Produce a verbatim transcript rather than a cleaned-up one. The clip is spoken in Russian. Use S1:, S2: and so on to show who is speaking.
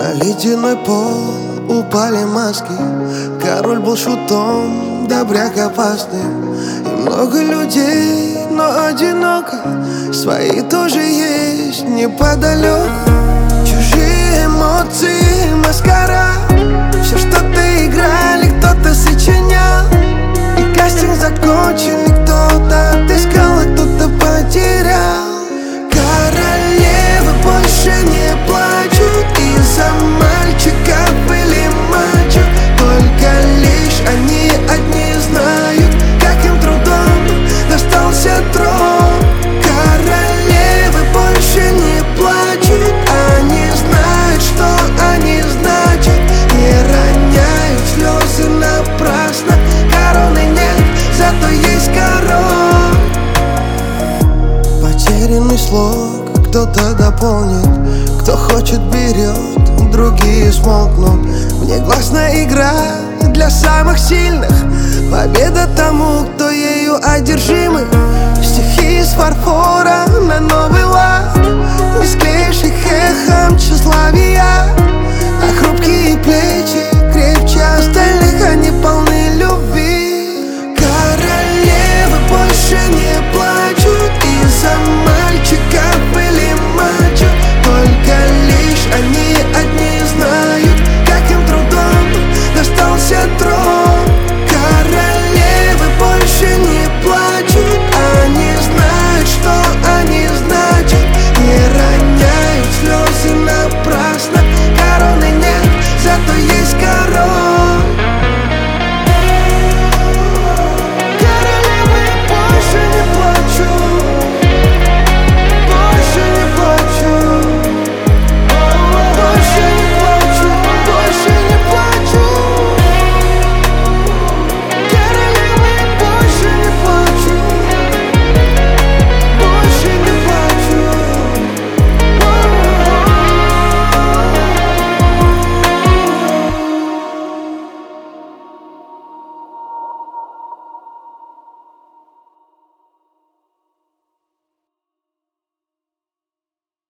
S1: На ледяной пол упали маски. Король был шутом, добряк опасным. И много людей, но одиноко. Свои тоже есть неподалеку. Чужие эмоции, маскарад. Все что-то играли, кто-то сочинял. И кастинг закончен, и кто-то отыскал, а кто-то потерял. Королевы больше не плачут из-за мальчиков или мачо. Только лишь они одни знают, каким трудом достался трон. Королевы больше не плачут, они знают, что они значат. Не роняют слезы напрасно. Короны нет, зато есть король. Потерянный слог кто-то дополнит, кто хочет берет, другие смолкнут. Внегласная игра для самых сильных, победа тому, кто ею одержимый. Стихи из фарфора на новый лад, не склеишь их